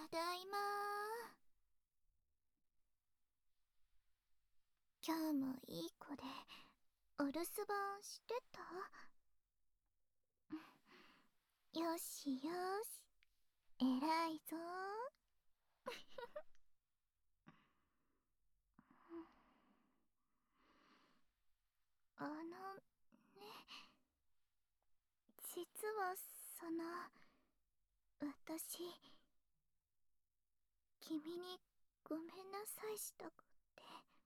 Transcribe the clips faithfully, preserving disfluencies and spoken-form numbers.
だいま。今日もいい子でお留守番してた？よしよし、偉いぞ。あのね、実はその、私、君にごめんなさいしたくって。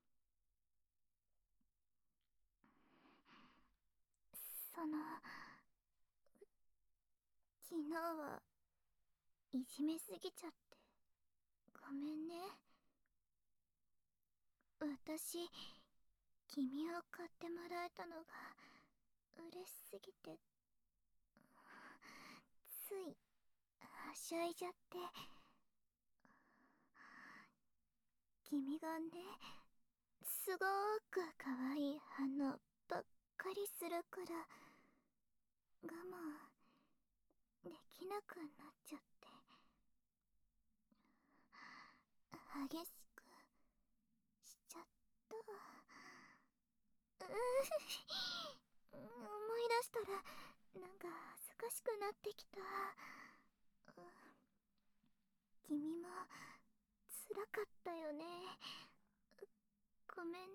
その、昨日はいじめすぎちゃってごめんね。私、君を買ってもらえたのが嬉しすぎて、ついはしゃいじゃって。君がね、すごーく可愛い反応ばっかりするから我慢できなくなっちゃって、激しくしちゃった。うー思い出したらなんか恥ずかしくなってきた。君も辛かったよね。ごめんね。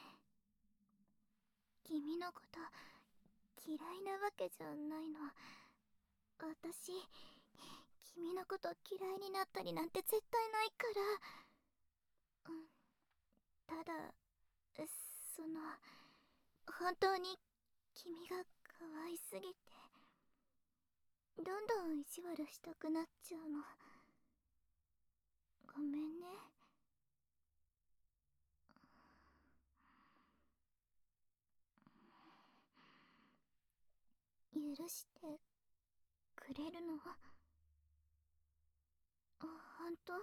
君のこと嫌いなわけじゃないの。私、君のこと嫌いになったりなんて絶対ないから。うん、ただ、その、本当に君が可愛すぎて、どんどん意地悪したくなっちゃうの。ごめんね。許してくれるの？ほんと？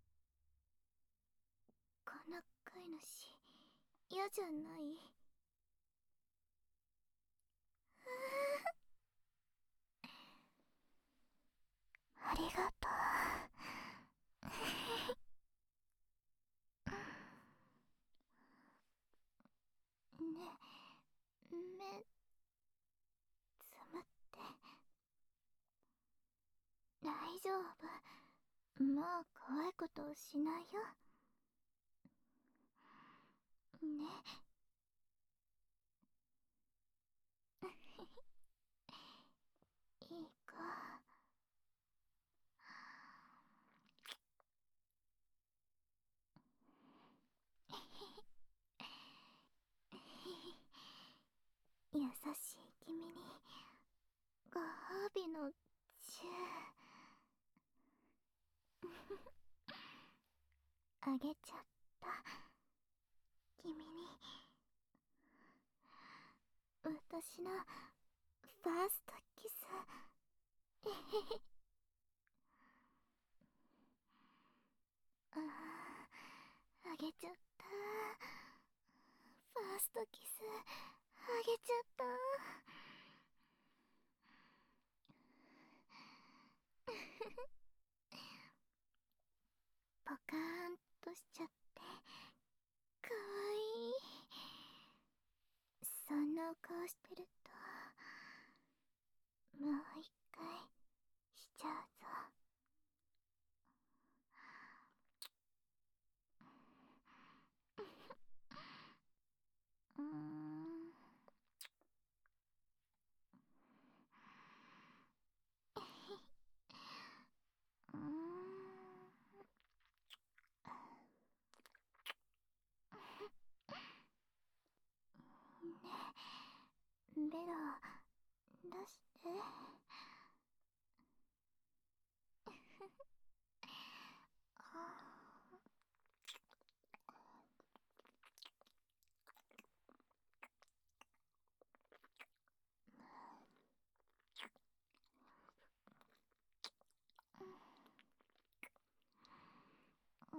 この飼い主嫌じゃない？ありがとう。ね、目つむって。大丈夫、もう怖いことしないよ。ね。いい子。優しい君にご褒美のチューあげちゃった。君に私のファーストキス。えへへ。ああ、あげちゃった。ファーストキスあげちゃった。ポカーンとしちゃってかわいい。そんなお顔してるともう一回しちゃうぞ。うーん。うーん。ね、ベロ出して。うん。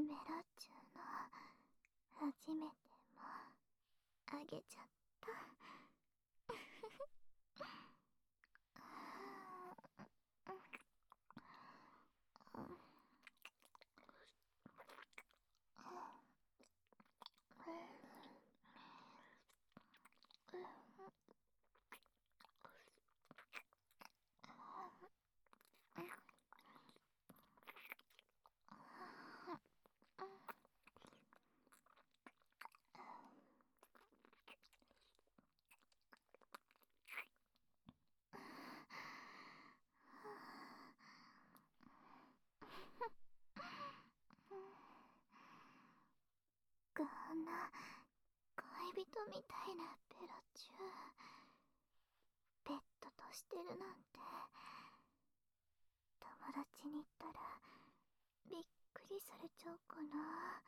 ベロチューの初めてもあげちゃった。こんな恋人みたいなベロチューペットとしてるなんて、友達に言ったらびっくりされちゃうかな。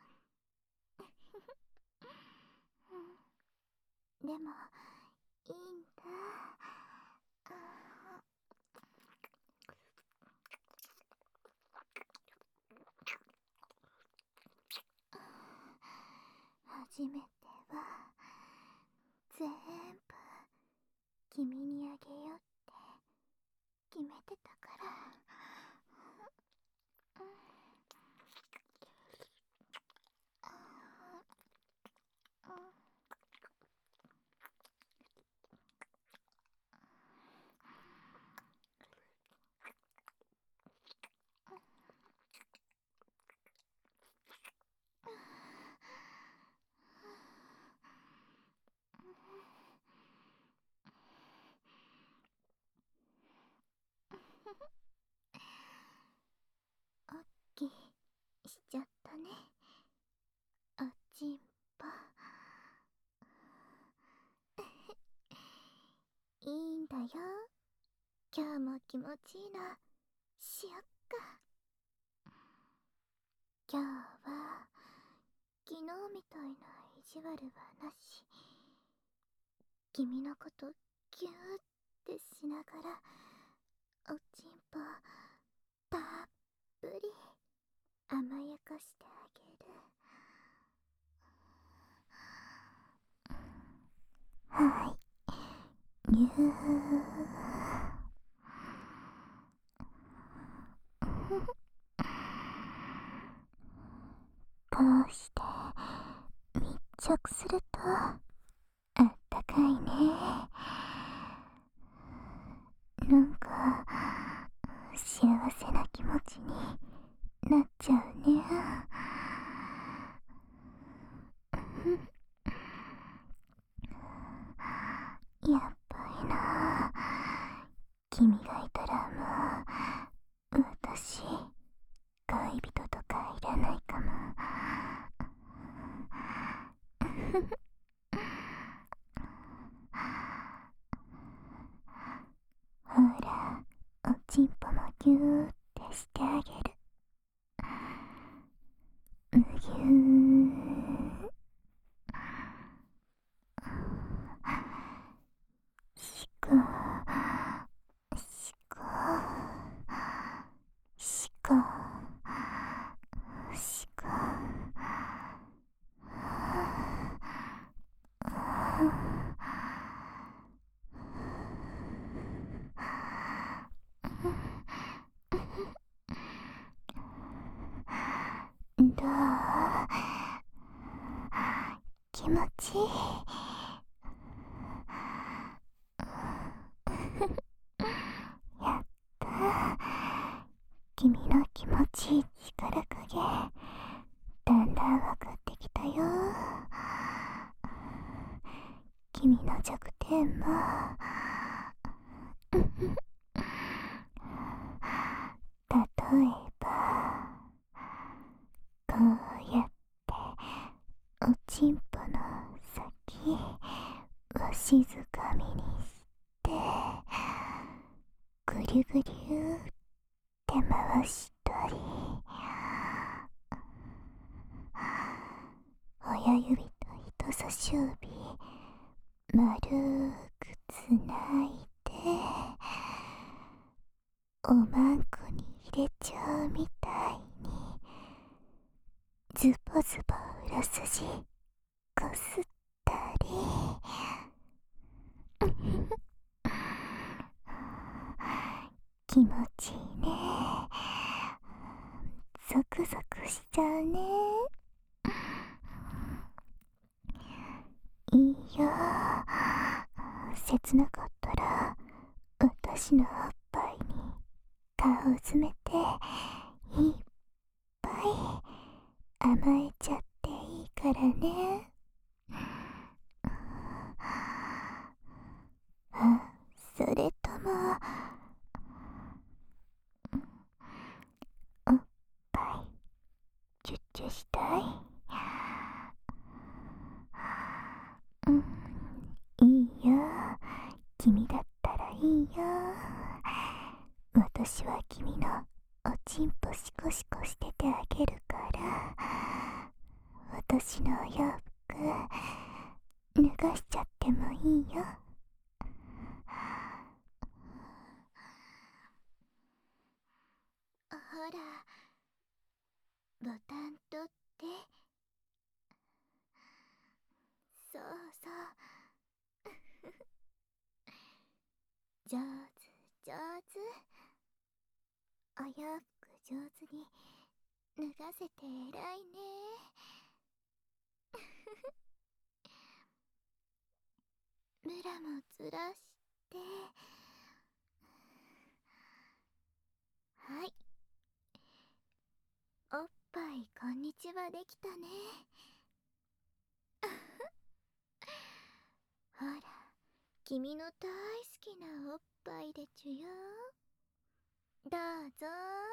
でもいいんだ。初めては全部君にあげようって決めてたから。おっきしちゃったね、おちんぽ。いいんだよ、今日も気持ちいいのしよっか。今日は昨日みたいな意地悪はなし、君のことギューってしながらおちんぽたっぷり甘やかしてあげる。はい、ぎゅー。こうして密着するとあったかいね。なんか幸せな気持ちになっちゃうね。やっぱりな、君がいたらもう私恋人とかいらないかも。ほら、おちんぽもギューってしてあげる。むぎゅー。しこしこしこしこ。どう？気持ちいい？やった。君の気持ちいい力加減だんだん分かってきたよ。君の弱点も例えばこうやっておちんぽの先を静かみにしてぐりゅぐりゅって回したり、親指と人差し指丸くつないでおまんこに入れちゃうみたいにずズボズボ裏筋こすったり気持ちいいね。ゾクゾクしちゃうね。いいよ。切なかったら私のおっぱいに顔を詰めていっぱい甘えちゃっていいからね。それともおっぱいチュッチュしたい？うん、いいよ。君だったらいいよ。私は君のおちんぽシコシコしててあげるから、私のお洋服脱がしちゃってもいいよ。ほら、ボタン取って。そうそう。上手上手。お洋服上手に脱がせて偉いね。ブラもずらして。はい。おっぱいこんにちはできたね。ほら、君の大好きなおっぱいでちゅよ。どうぞ。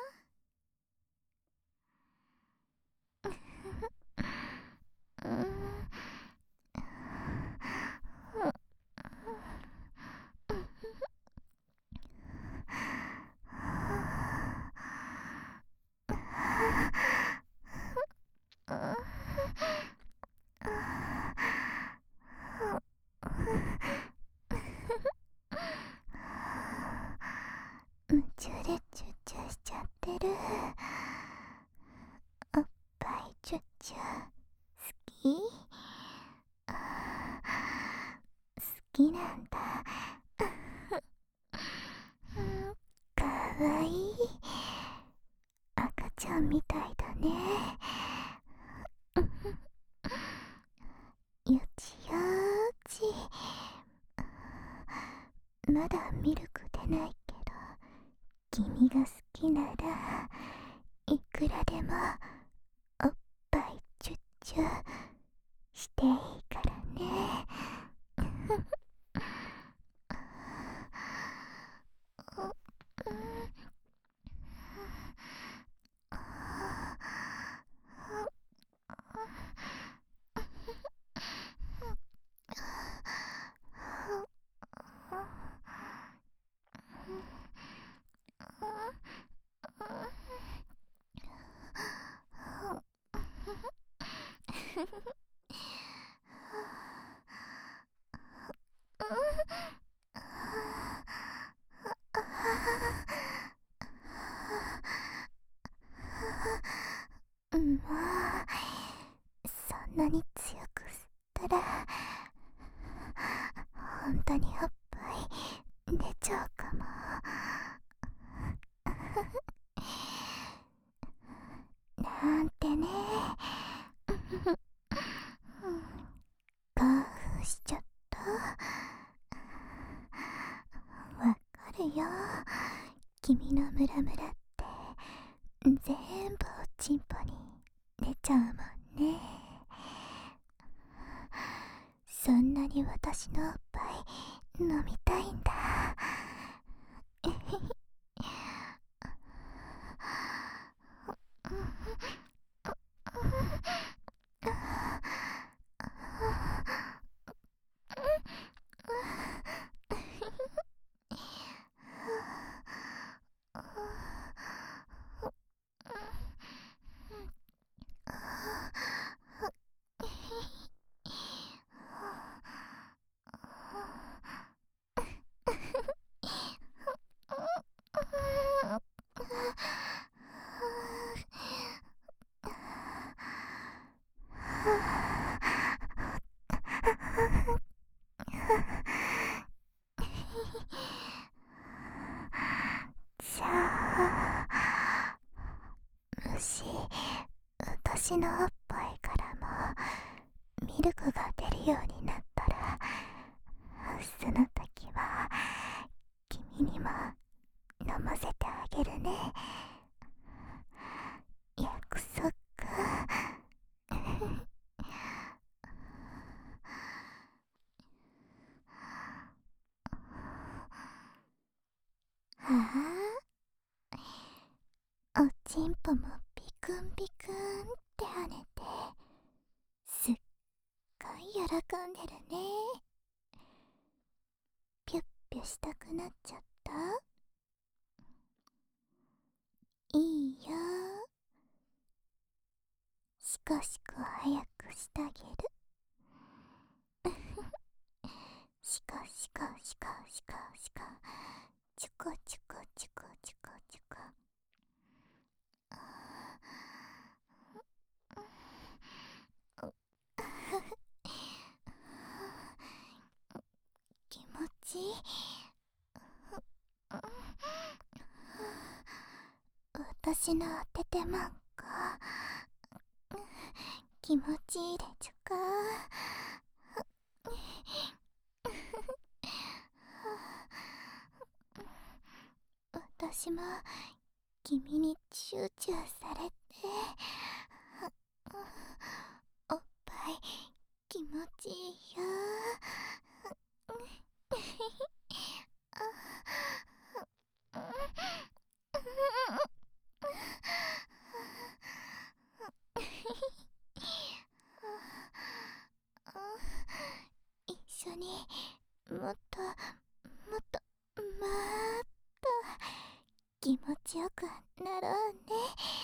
夢中でチュッチュしちゃってる。おっぱいチュッチュ好き？好きなんだ。かわいい。赤ちゃんみたいだね。よちよち。まだミルク出ないけど、君が好きならいくらでもおっぱいチュッチュしていいからね。もうそんなに強く吸ったら本当におっぱい出ちゃうかも。なんてね。興奮しちゃった。わかるよ。君のムラムラって全部おちんぽに出ちゃうもんね。そんなに私のおっぱい飲みたいんだ。 私のおっぱいからもミルクが出るようになったら、その時は君にも飲ませてあげるね。約束。はあ、おちんぽもビクンビクンって跳ねてすっごい喜んでるね。ぴゅっぴゅしたくなっちゃった？いいよ。シコシコ早くしてあげる。シコシコシコシコシコ、チュコチュコチュコチュコチュコ。気持ちいい。私のおててまんこ気持ちいいでちゅか。私も君にチューチューされて、おっぱい気持ちいいよ。一緒にもっともっともっと気持ちよくなろうね。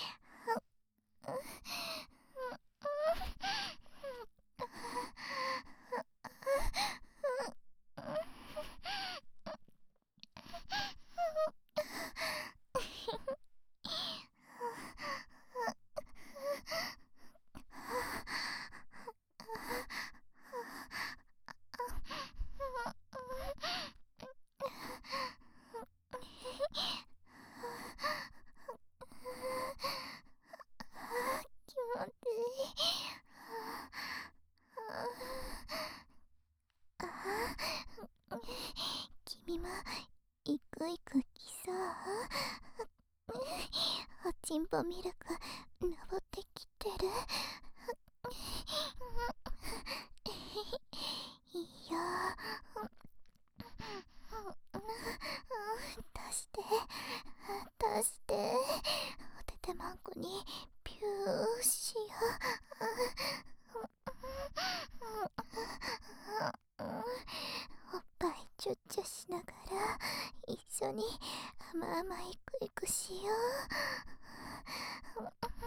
気持ちいい。君もいくいくきそう？おちんぽミルク登ってきてる？いいよ。出して出して、おててまんこにピューしよう。おっぱいチュッチュしながら一緒に甘々いくいくしよう。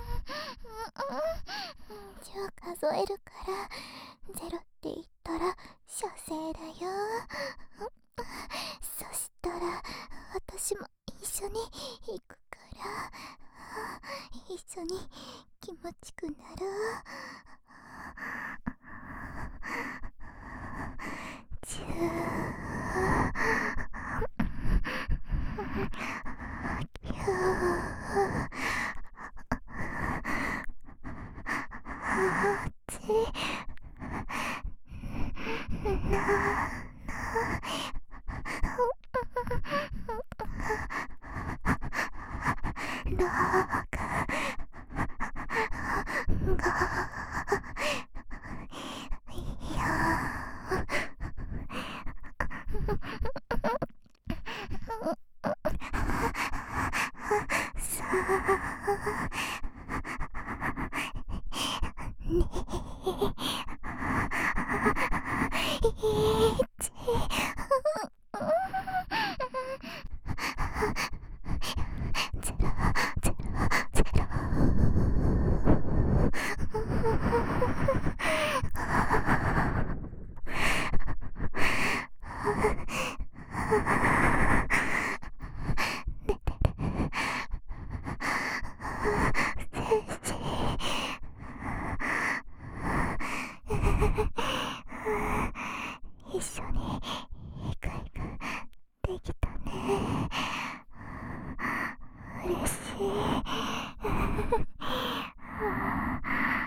じゃあ数えるからゼロって言ったら射精だよ。そしたら私も一緒に行くから一緒に気持ちくなる。チューピュー。あっちなローがいやさあにいちゼロゼロゼロ。一緒にイクイクできたね。嬉しい。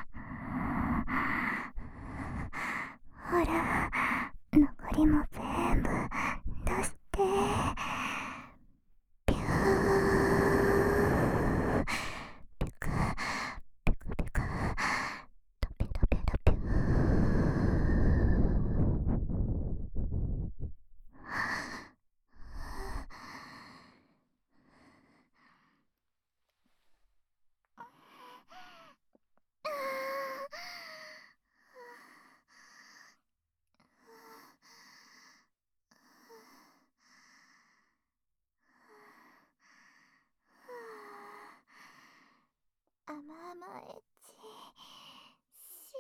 甘えち幸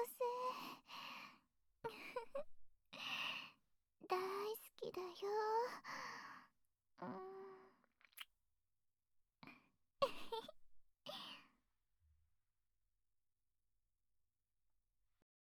せ大好きだよ。うん。